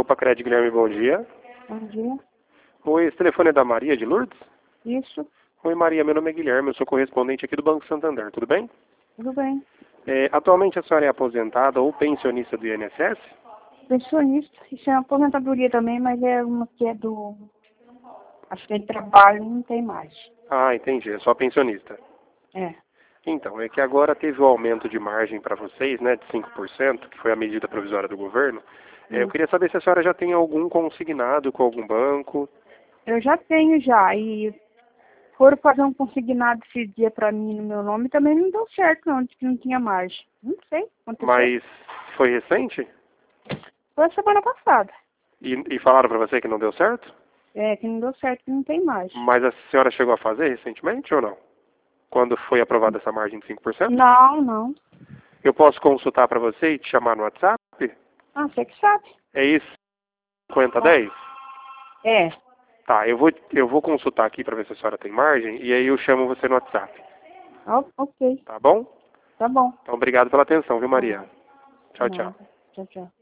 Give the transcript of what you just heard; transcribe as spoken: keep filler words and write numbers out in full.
Copa Cred, Guilherme, bom dia. Bom dia. Oi, esse telefone é da Maria de Lourdes? Isso. Oi, Maria, meu nome é Guilherme, eu sou correspondente aqui do Banco Santander, tudo bem? Tudo bem. É, atualmente a senhora é aposentada ou pensionista do I N S S? Pensionista. Isso é uma aposentadoria também, mas é uma que é do acidente de trabalho e não tem mais. Ah, entendi, é só pensionista. É. Então, é que agora teve o aumento de margem para vocês, né, de cinco por cento, que foi a medida provisória do governo. É, eu Hum. queria saber se a senhora já tem algum consignado com algum banco. Eu já tenho já. E foram fazer um consignado esse dia pra mim no meu nome, também não deu certo não, disse que não tinha margem. Não sei o que aconteceu. Mas foi recente? Foi a semana passada. E, e falaram para você que não deu certo? É, que não deu certo, que não tem mais. Mas a senhora chegou a fazer recentemente ou não? Quando foi aprovada essa margem de cinco por cento? Não, não. Eu posso consultar para você e te chamar no WhatsApp? Ah, você que sabe. É isso? cinquenta dez? É. Tá, eu vou, eu vou consultar aqui para ver se a senhora tem margem e aí eu chamo você no WhatsApp. Ah, ok. Tá bom? Tá bom. Então, obrigado pela atenção, viu, Maria? Tchau, tchau. Nada. Tchau, tchau.